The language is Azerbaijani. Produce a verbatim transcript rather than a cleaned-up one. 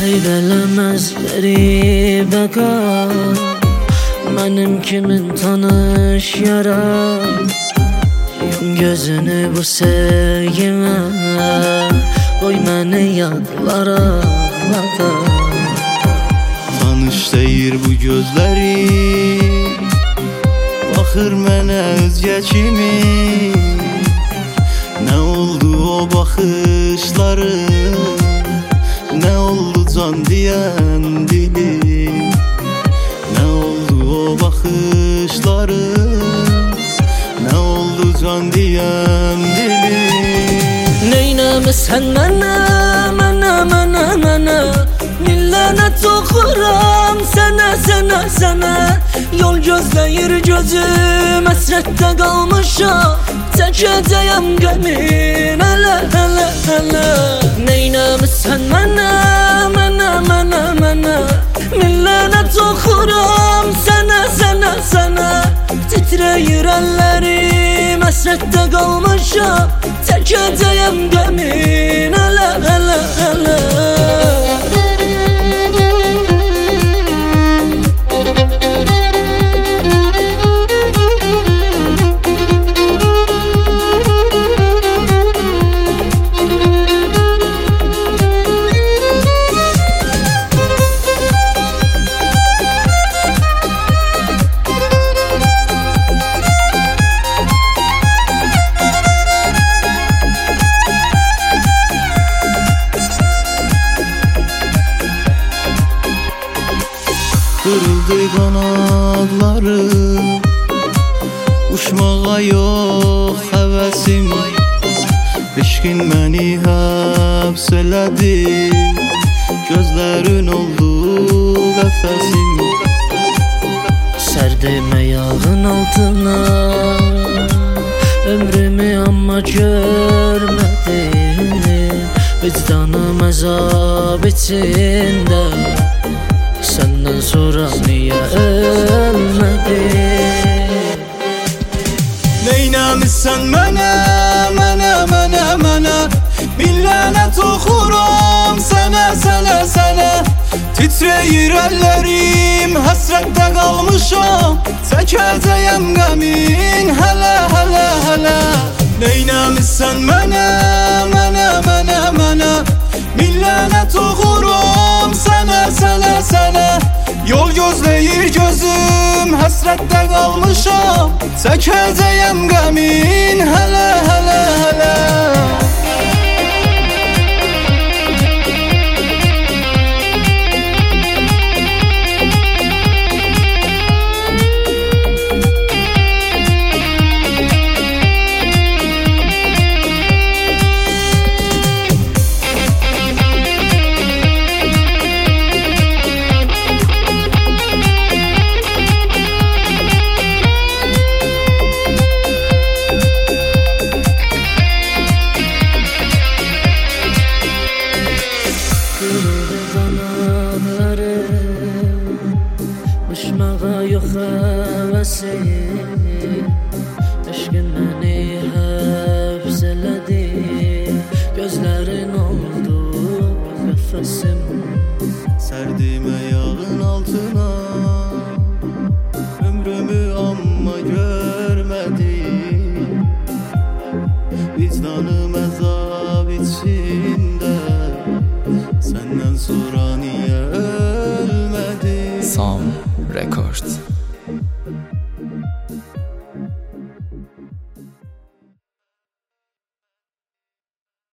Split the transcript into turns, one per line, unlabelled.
qeyd eləməz veri bəqa mənim kimin tanış yaram. Yum gözünü bu sevgimə, qoy məni yadlara vada.
Tanış deyir bu gözləri, baxır mənə özgə kimi. Nə oldu o baxışları, nə oldu can deyən dilim. Nə oldu o baxışları, nə oldu can deyən dilim.
Neynəmisən mənə, mənə, mənə, mənə, min lənət oxuram sənə, sənə, sənə. Yol gözləyir gözüm, həsrətdə qalmışam, çəkəcəyəm qəmin, hələ, hələ, hələ. Neynəmisən mənə, mənə, mənə, mənə, min lənət oxuram sənə, sənə, sənə. Titrəyir əllərim, həsrətdə qalmışam, çəkəcəyəm qəmin, hələ, hələ, hələ.
Kırıldı qanadları, uçmağa yox həvəsim. Eşqin məni həbs elədi, gözlərin oldu qəfəsim.
Sərdim ayağın altına ömrümü amma görmədim. Vicdanım əzab içində, səndən sonra niyə ölmədin?
Neynəmisən mənə, mənə, mənə, mənə, min lənət oxuram sənə, sənə, sənə. Titrəyir əllərim, həsrətdə qalmışam, çəkəcəyəm qəmin, hələ, hələ, hələ. Neynəmisən mənə, mənə, mənə, mənə, min lənət oxuram sənə, sənə, sənə. Yol gözləyir gözüm, həsrətdə qalmışam, çəkəcəyəm qəmin, hələ, hələ, hələ.
Uçmağa yox həvəsim, eşqin məni həbs elədi, gözlərin oldu qəfəsim.
Sərdim ayağın altına, ömrümü amma görmədim. Vicdanım əzab içində, səndən sonra niyə ölmədin?
Sam Records.